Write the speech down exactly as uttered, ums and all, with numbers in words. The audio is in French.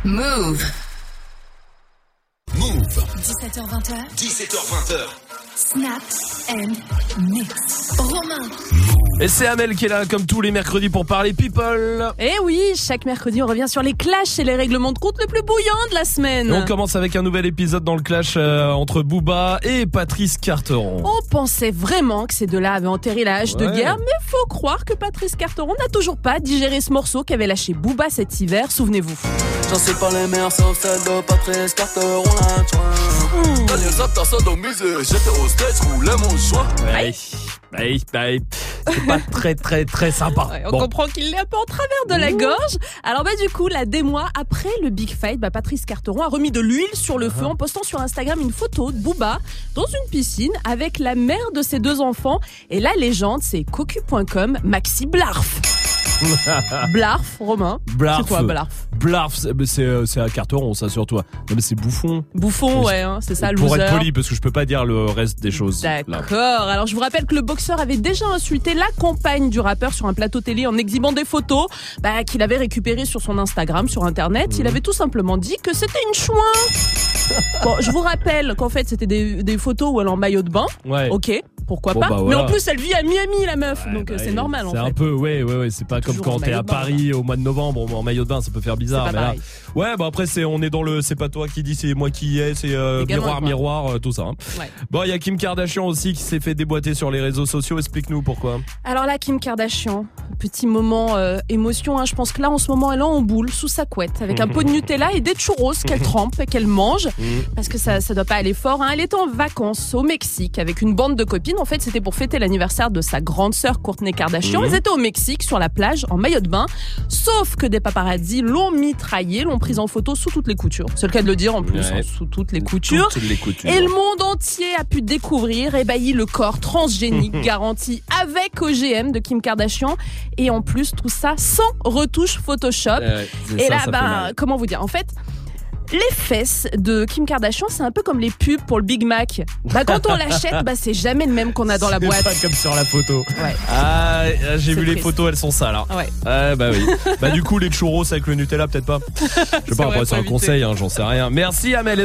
Move. Move. dix-sept heures vingt. dix-sept heures vingt. Snap and Mix. Romain. Et c'est Amel qui est là comme tous les mercredis pour parler people. Et oui, chaque mercredi on revient sur les clashs et les règlements de compte les plus bouillants de la semaine. Et on commence avec un nouvel épisode dans le clash euh, entre Booba et Patrice Carteron. On pensait vraiment que ces deux-là avaient enterré la hache Ouais. de guerre, mais faut croire que Patrice Carteron n'a toujours pas digéré ce morceau qu'avait lâché Booba cet hiver, souvenez-vous. J'en sais pas les meilleurs sauf celle de Patrice Carteron la joint. Daniel Zapta sodomisé, j'étais au stage, roulais mon joint. Ouais. Ouais, ouais. C'est pas très très très sympa. Ouais, on Bon. comprend qu'il est un peu en travers de la gorge. Alors bah du coup, là, des mois après le big fight, bah, Patrice Carteron a remis de l'huile sur le feu en postant sur Instagram une photo de Booba dans une piscine avec la mère de ses deux enfants. Et la légende, c'est cocu point com, Maxi Blarf. Blarf, Romain. Blarf. C'est quoi Blarf? Blarf, c'est, c'est, c'est à Carteron, ça sur toi. Non mais c'est bouffon. Bouffon, ouais, hein, c'est ça, loser. Pour être poli, parce que je peux pas dire le reste des choses. là. D'accord. Alors je vous rappelle que le boxeur avait déjà insulté la compagne du rappeur sur un plateau télé en exhibant des photos bah, qu'il avait récupérées sur son Instagram, sur Internet. Mmh. Il avait tout simplement dit que c'était une chouin. Bon, je vous rappelle qu'en fait c'était des, des photos où elle est en maillot de bain. Ouais. Ok, pourquoi Bon, pas. bah, voilà. Mais en plus elle vit à Miami la meuf, Ouais, donc bah, c'est normal en c'est fait. un peu, ouais, ouais, ouais, c'est pas comme Toujours quand en t'es maillot à de bain, Paris au mois de novembre en maillot de bain, ça peut faire bizarre. C'est pas mais là, pareil. ouais, bah après c'est, on est dans le, c'est pas toi qui dis, c'est moi qui y ai, c'est euh, Également, miroir, quoi. miroir, euh, tout ça. Hein. Ouais. Bon, il y a Kim Kardashian aussi qui s'est fait déboîter sur les réseaux sociaux. Explique-nous pourquoi. Alors là, Kim Kardashian, petit moment euh, émotion, hein, je pense que là en ce moment elle est en boule sous sa couette avec un pot de Nutella et des churros qu'elle trempe et qu'elle mange parce que ça, ça doit pas aller fort. Hein. Elle était en vacances au Mexique avec une bande de copines. En fait, c'était pour fêter l'anniversaire de sa grande sœur Kourtney Kardashian. Mmh. Ils étaient au Mexique sur la plage en maillot de bain, sauf que des paparazzis l'ont mitraillé, l'ont prise en photo sous toutes les coutures. C'est le cas de le dire en plus, Ouais. hein, sous toutes les coutures. Toutes les coutures. Et le monde entier a pu découvrir, ébahi le corps transgénique garanti avec O G M de Kim Kardashian. Et en plus, tout ça sans retouche Photoshop. Ouais, c'est Et ça, là, ça fait ben, mal. comment vous dire? En fait, les fesses de Kim Kardashian, c'est un peu comme les pubs pour le Big Mac. Bah, quand on l'achète, bah, c'est jamais le même qu'on a dans la C'est boîte. pas comme sur la photo. Ouais. Ah, j'ai C'est vu les triste. photos, elles sont sales. Hein. Ouais. Ah, bah oui. Bah du coup, les churros avec le Nutella, peut-être pas. Je sais pas, vrai, après c'est faut un éviter. conseil, hein, j'en sais rien. Merci Amel.